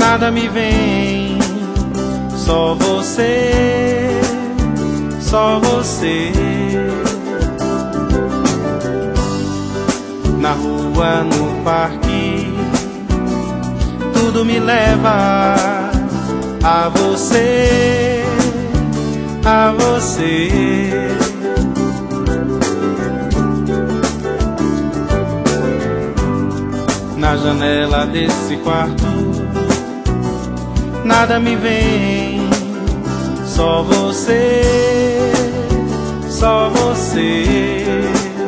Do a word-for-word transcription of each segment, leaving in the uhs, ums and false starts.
nada me vem, só você, só você. Na rua, no parque, tudo me leva a você, a você. Na janela desse quarto, nada me vem, só você, só você.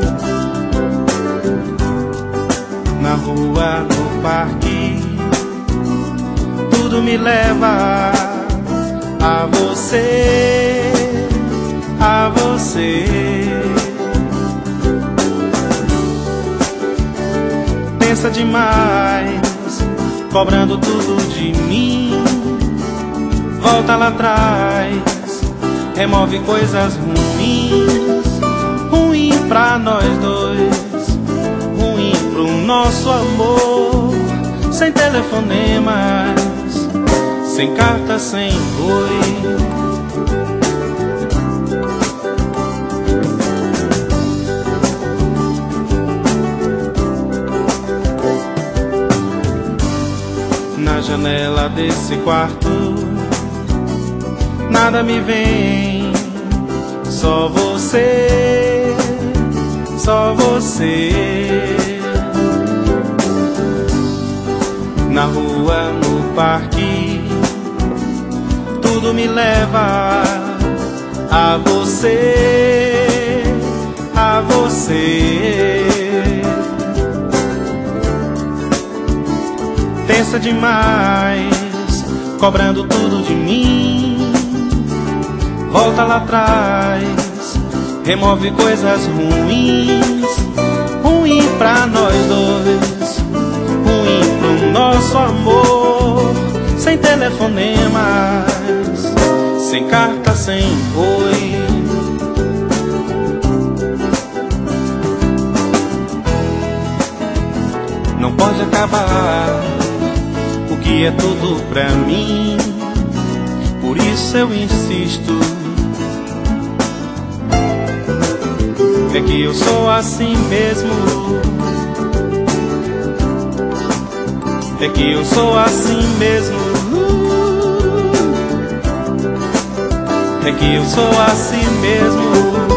Na rua, no parque, tudo me leva a você, a você. Pensa demais, cobrando tudo de mim. Volta lá atrás, remove coisas ruins. Ruim pra nós dois, ruim pro nosso amor. Sem telefonemas, sem carta, sem oi. Na janela desse quarto, nada me vem, só você, só você. Na rua, no parque, tudo me leva a você, a você. Pensa demais, cobrando tudo de mim. Volta lá atrás, remove coisas ruins. Ruim pra nós dois, ruim pro nosso amor. Sem telefonemas, sem carta, sem oi. Não pode acabar o que é tudo pra mim, por isso eu insisto. É que eu sou assim mesmo, é que eu sou assim mesmo, é que eu sou assim mesmo.